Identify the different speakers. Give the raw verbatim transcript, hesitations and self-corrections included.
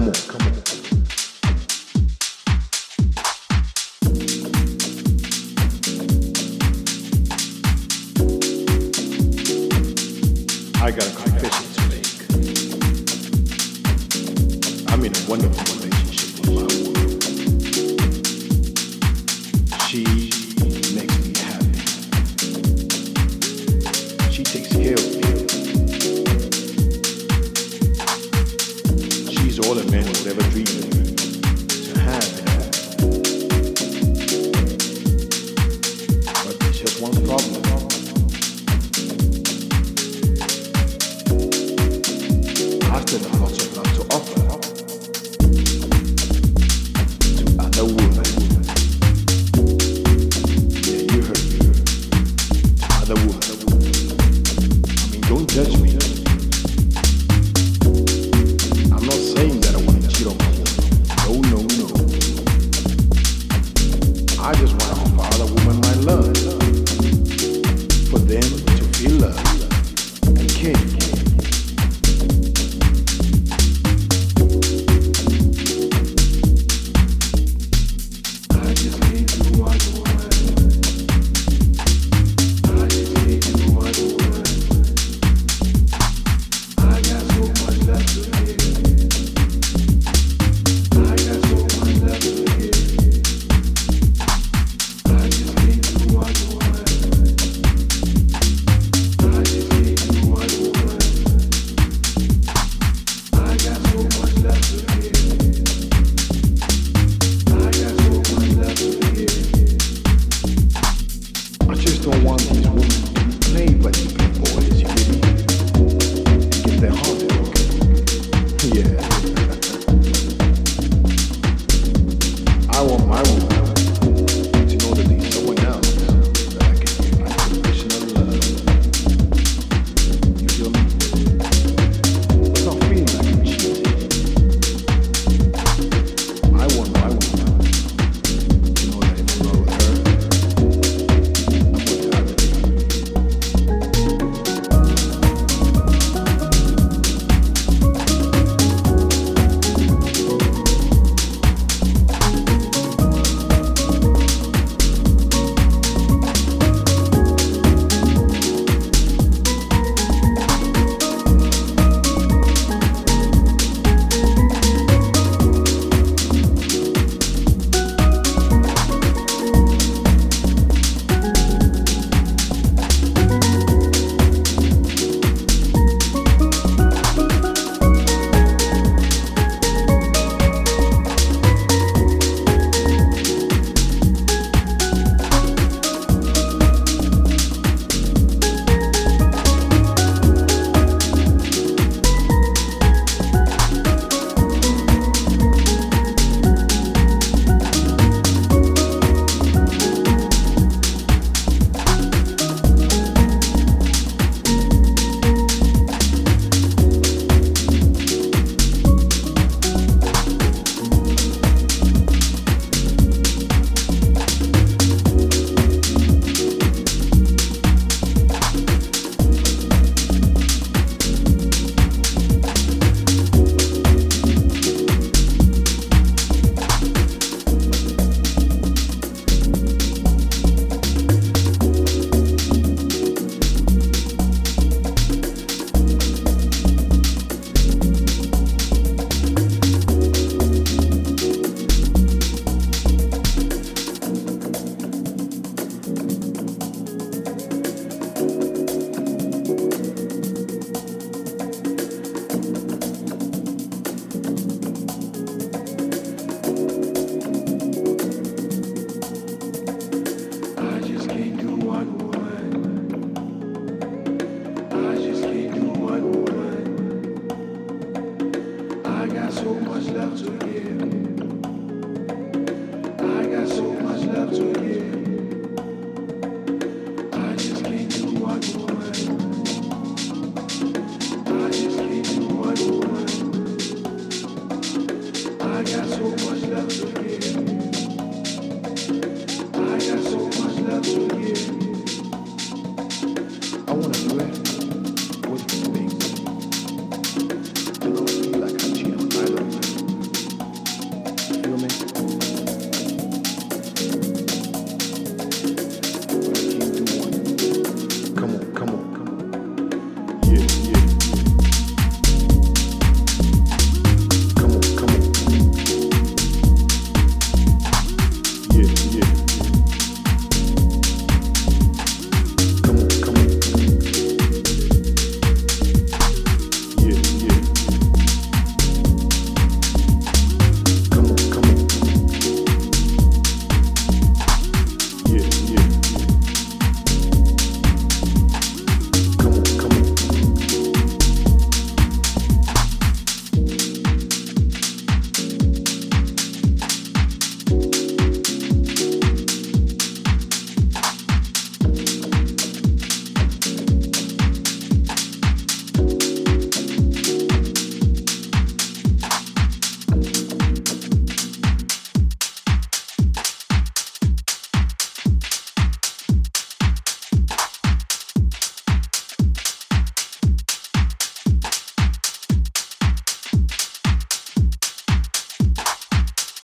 Speaker 1: Come on, come on. I got a confession to make. I'm in a wonderful relationship with my woman. She makes me happy. She takes care of me. She's all a man would ever dream to have. But there's just one problem. After the lots of love to offer to other women. Yeah, you heard me. To other women. I mean, don't judge me. I'm not saying that I want to cheat on my woman. No, no, no. I just want to offer other women my love. For them to feel love and care.
Speaker 2: I got so much left to give.